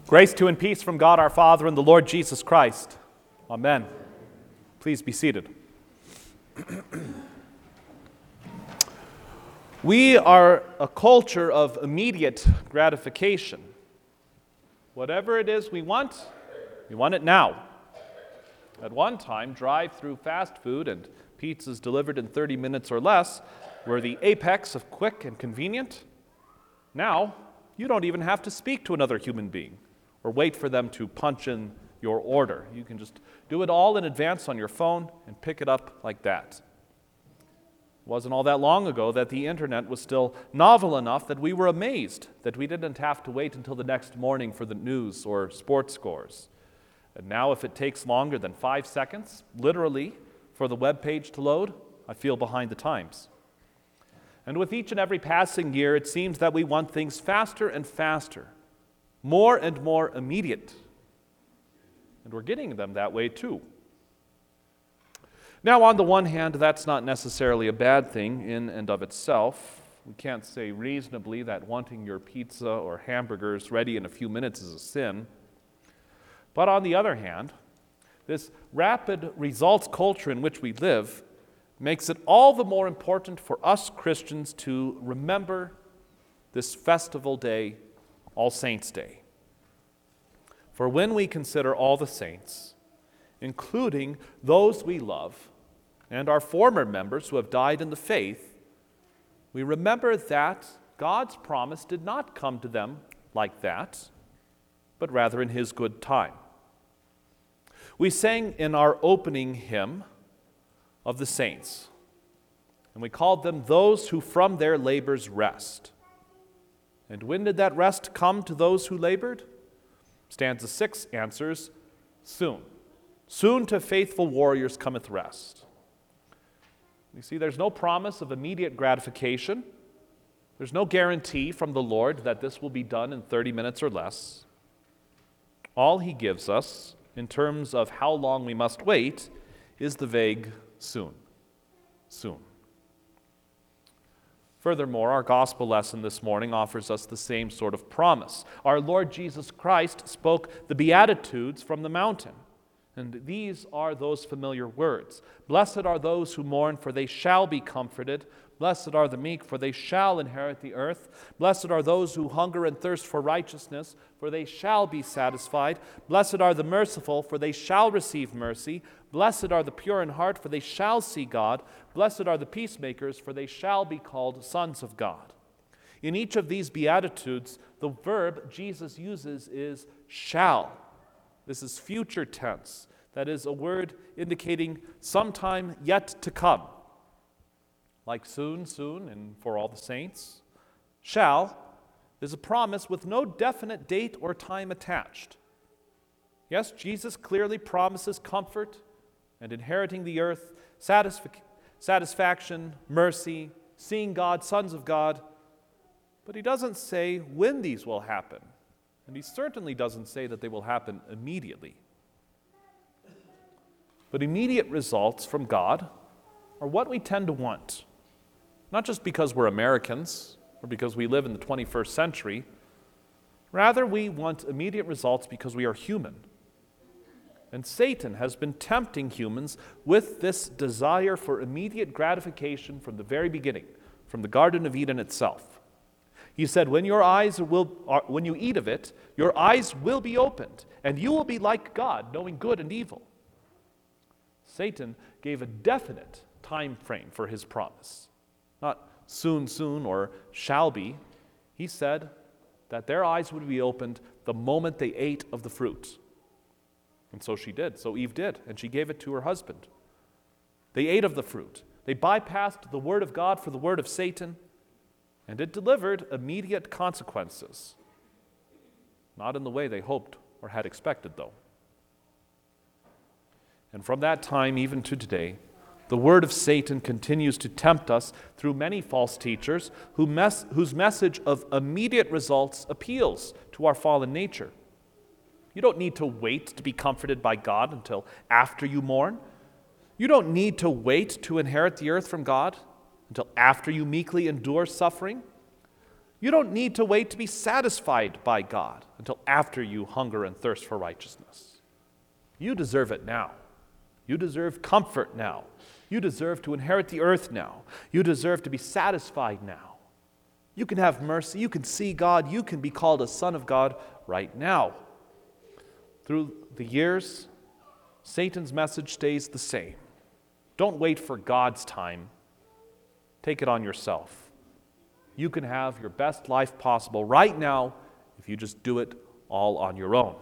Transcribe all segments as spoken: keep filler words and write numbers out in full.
Grace to and peace from God our Father and the Lord Jesus Christ. Amen. Please be seated. We are a culture of immediate gratification. Whatever it is we want, we want it now. At one time, drive-through fast food and pizzas delivered in thirty minutes or less were the apex of quick and convenient. Now, you don't even have to speak to another human being or wait for them to punch in your order. You can just do it all in advance on your phone and pick it up like that. It wasn't all that long ago that the internet was still novel enough that we were amazed that we didn't have to wait until the next morning for the news or sports scores. And now if it takes longer than five seconds, literally, for the web page to load, I feel behind the times. And with each and every passing year, it seems that we want things faster and faster, more and more immediate. And we're getting them that way too. Now, on the one hand, that's not necessarily a bad thing in and of itself. We can't say reasonably that wanting your pizza or hamburgers ready in a few minutes is a sin. But on the other hand, this rapid results culture in which we live makes it all the more important for us Christians to remember this festival day, All Saints' Day. For when we consider all the saints, including those we love and our former members who have died in the faith, we remember that God's promise did not come to them like that, but rather in His good time. We sang in our opening hymn of the saints, and we called them those who from their labors rest. And when did that rest come to those who labored? Stanza six answers, soon. Soon to faithful warriors cometh rest. You see, there's no promise of immediate gratification. There's no guarantee from the Lord that this will be done in thirty minutes or less. All He gives us in terms of how long we must wait is the vague soon. Soon. Furthermore, our gospel lesson this morning offers us the same sort of promise. Our Lord Jesus Christ spoke the Beatitudes from the mountain. And these are those familiar words. Blessed are those who mourn, for they shall be comforted. Blessed are the meek, for they shall inherit the earth. Blessed are those who hunger and thirst for righteousness, for they shall be satisfied. Blessed are the merciful, for they shall receive mercy. Blessed are the pure in heart, for they shall see God. Blessed are the peacemakers, for they shall be called sons of God. In each of these Beatitudes, the verb Jesus uses is shall. This is future tense. That is a word indicating sometime yet to come. Like soon, soon, and for all the saints. Shall is a promise with no definite date or time attached. Yes, Jesus clearly promises comfort and inheriting the earth, satisf- satisfaction, mercy, seeing God, sons of God. But He doesn't say when these will happen. And He certainly doesn't say that they will happen immediately. But immediate results from God are what we tend to want. Not just because we're Americans or because we live in the twenty-first century. Rather, we want immediate results because we are human. And Satan has been tempting humans with this desire for immediate gratification from the very beginning, from the Garden of Eden itself. He said, when your eyes will, when you eat of it, your eyes will be opened, and you will be like God, knowing good and evil. Satan gave a definite time frame for his promise. Not soon, soon, or shall be. He said that their eyes would be opened the moment they ate of the fruit. And so she did. So Eve did, and she gave it to her husband. They ate of the fruit. They bypassed the word of God for the word of Satan, and it delivered immediate consequences. Not in the way they hoped or had expected, though. And from that time, even to today, the word of Satan continues to tempt us through many false teachers who mes- whose message of immediate results appeals to our fallen nature. You don't need to wait to be comforted by God until after you mourn. You don't need to wait to inherit the earth from God until after you meekly endure suffering. You don't need to wait to be satisfied by God until after you hunger and thirst for righteousness. You deserve it now. You deserve comfort now. You deserve to inherit the earth now. You deserve to be satisfied now. You can have mercy. You can see God. You can be called a son of God right now. Through the years, Satan's message stays the same. Don't wait for God's time. Take it on yourself. You can have your best life possible right now if you just do it all on your own.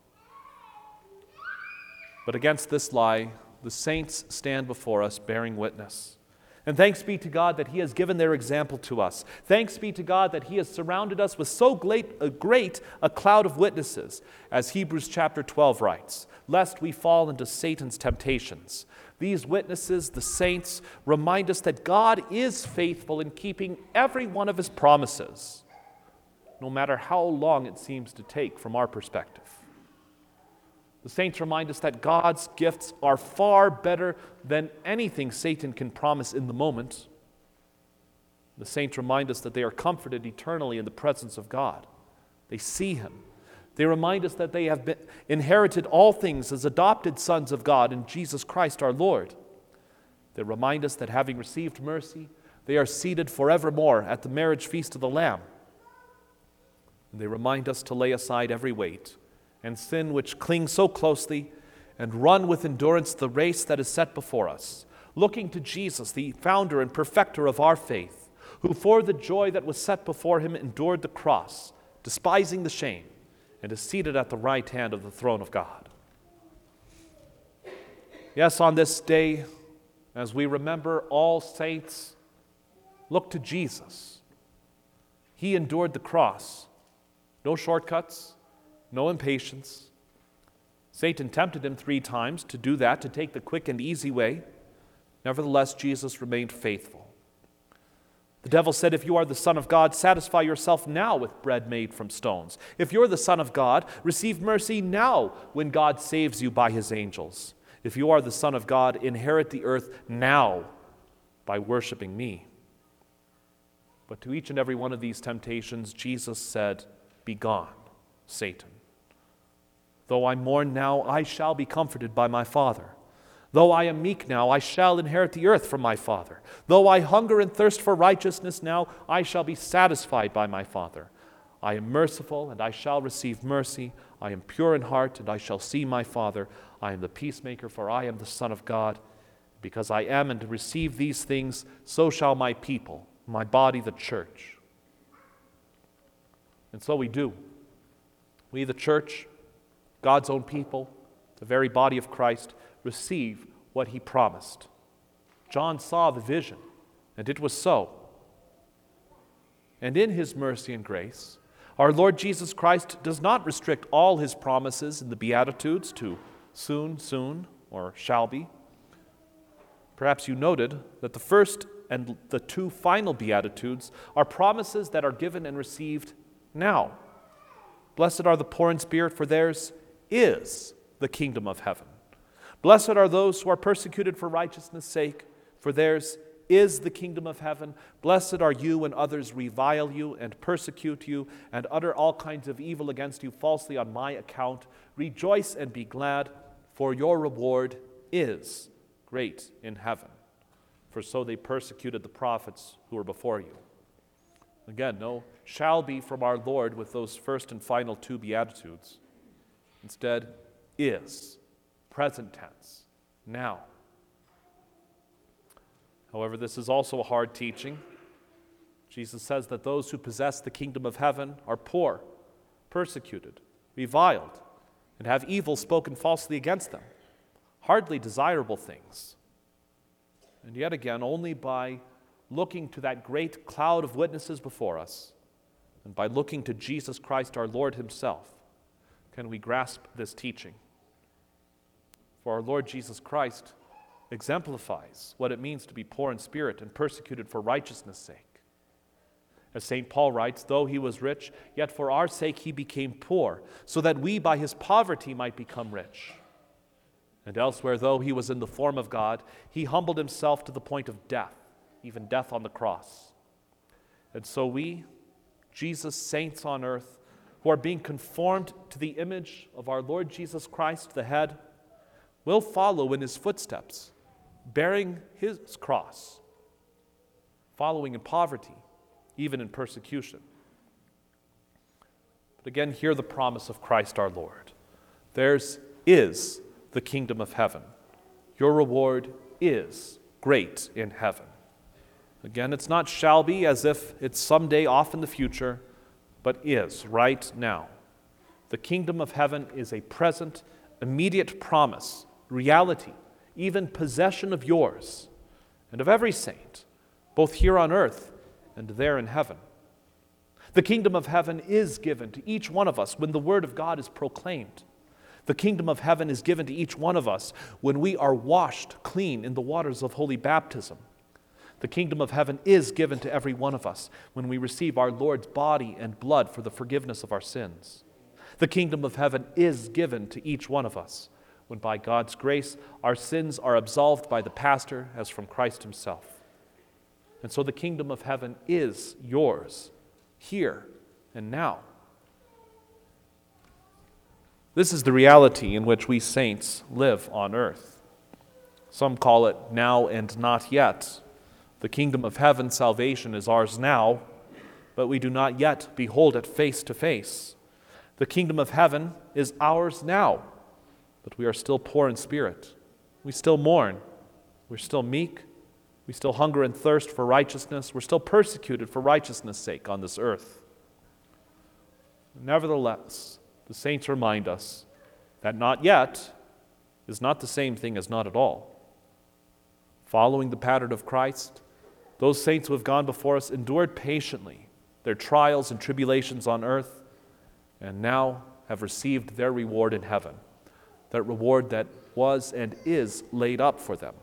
But against this lie, the saints stand before us bearing witness. And thanks be to God that He has given their example to us. Thanks be to God that He has surrounded us with so great a, great a cloud of witnesses, as Hebrews chapter twelve writes, lest we fall into Satan's temptations. These witnesses, the saints, remind us that God is faithful in keeping every one of His promises, no matter how long it seems to take from our perspective. The saints remind us that God's gifts are far better than anything Satan can promise in the moment. The saints remind us that they are comforted eternally in the presence of God. They see Him. They remind us that they have been inherited all things as adopted sons of God in Jesus Christ our Lord. They remind us that having received mercy, they are seated forevermore at the marriage feast of the Lamb. And they remind us to lay aside every weight and sin which clings so closely, and run with endurance the race that is set before us, looking to Jesus, the founder and perfecter of our faith, who for the joy that was set before Him endured the cross, despising the shame, and is seated at the right hand of the throne of God. Yes, on this day, as we remember all saints, look to Jesus. He endured the cross. No shortcuts, no impatience. Satan tempted Him three times to do that, to take the quick and easy way. Nevertheless, Jesus remained faithful. The devil said, if you are the Son of God, satisfy yourself now with bread made from stones. If you're the Son of God, receive mercy now when God saves you by His angels. If you are the Son of God, inherit the earth now by worshiping me. But to each and every one of these temptations, Jesus said, begone, Satan. Though I mourn now, I shall be comforted by my Father. Though I am meek now, I shall inherit the earth from my Father. Though I hunger and thirst for righteousness now, I shall be satisfied by my Father. I am merciful, and I shall receive mercy. I am pure in heart, and I shall see my Father. I am the peacemaker, for I am the Son of God. Because I am and receive these things, so shall my people, my body, the church. And so we do. We, the church, God's own people, the very body of Christ, receive what He promised. John saw the vision, and it was so. And in His mercy and grace, our Lord Jesus Christ does not restrict all His promises in the Beatitudes to soon, soon, or shall be. Perhaps you noted that the first and the two final Beatitudes are promises that are given and received now. Blessed are the poor in spirit, for theirs is the kingdom of heaven. Blessed are those who are persecuted for righteousness' sake, for theirs is the kingdom of heaven. Blessed are you when others revile you and persecute you and utter all kinds of evil against you falsely on my account. Rejoice and be glad, for your reward is great in heaven. For so they persecuted the prophets who were before you. Again, no shall be from our Lord with those first and final two Beatitudes. Instead, is, present tense, now. However, this is also a hard teaching. Jesus says that those who possess the kingdom of heaven are poor, persecuted, reviled, and have evil spoken falsely against them. Hardly desirable things. And yet again, only by looking to that great cloud of witnesses before us, and by looking to Jesus Christ our Lord Himself, can we grasp this teaching. For our Lord Jesus Christ exemplifies what it means to be poor in spirit and persecuted for righteousness' sake. As Saint Paul writes, though He was rich, yet for our sake He became poor, so that we by His poverty might become rich. And elsewhere, though He was in the form of God, He humbled Himself to the point of death, even death on the cross. And so we, Jesus' saints on earth who are being conformed to the image of our Lord Jesus Christ, the head, will follow in his footsteps, bearing his cross, following in poverty, even in persecution. But again, hear the promise of Christ our Lord. Theirs is the kingdom of heaven. Your reward is great in heaven. Again, it's not shall be as if it's someday off in the future, but is right now. The kingdom of heaven is a present, immediate promise, reality, even possession of yours and of every saint, both here on earth and there in heaven. The kingdom of heaven is given to each one of us when the word of God is proclaimed. The kingdom of heaven is given to each one of us when we are washed clean in the waters of holy baptism. The kingdom of heaven is given to every one of us when we receive our Lord's body and blood for the forgiveness of our sins. The kingdom of heaven is given to each one of us when by God's grace our sins are absolved by the pastor as from Christ himself. And so the kingdom of heaven is yours, here and now. This is the reality in which we saints live on earth. Some call it now and not yet. The kingdom of heaven, salvation, is ours now, but we do not yet behold it face to face. The kingdom of heaven is ours now, but we are still poor in spirit. We still mourn. We're still meek. We still hunger and thirst for righteousness. We're still persecuted for righteousness' sake on this earth. Nevertheless, the saints remind us that not yet is not the same thing as not at all. Following the pattern of Christ, those saints who have gone before us endured patiently their trials and tribulations on earth and now have received their reward in heaven, that reward that was and is laid up for them.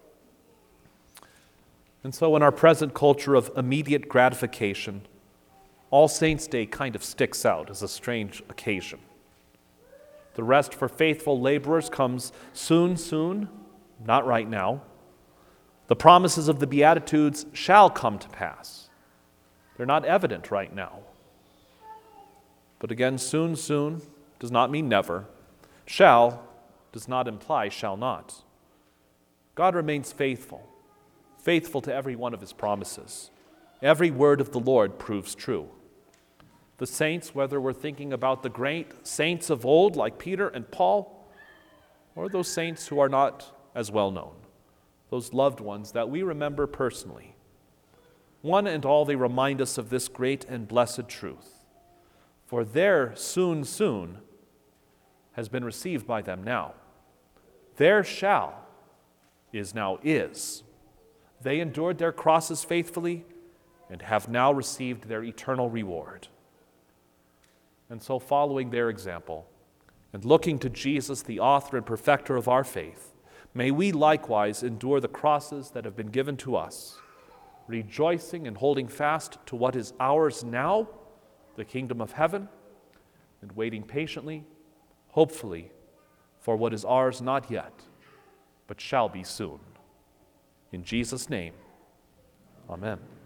And so in our present culture of immediate gratification, All Saints' Day kind of sticks out as a strange occasion. The rest for faithful laborers comes soon, soon, not right now. The promises of the Beatitudes shall come to pass. They're not evident right now. But again, soon, soon does not mean never. Shall does not imply shall not. God remains faithful, faithful to every one of his promises. Every word of the Lord proves true. The saints, whether we're thinking about the great saints of old like Peter and Paul, or those saints who are not as well known, those loved ones that we remember personally, one and all they remind us of this great and blessed truth. For their soon, soon has been received by them now. Their shall is now is. They endured their crosses faithfully and have now received their eternal reward. And so following their example and looking to Jesus, the author and perfecter of our faith, may we likewise endure the crosses that have been given to us, rejoicing and holding fast to what is ours now, the kingdom of heaven, and waiting patiently, hopefully, for what is ours not yet, but shall be soon. In Jesus' name, amen.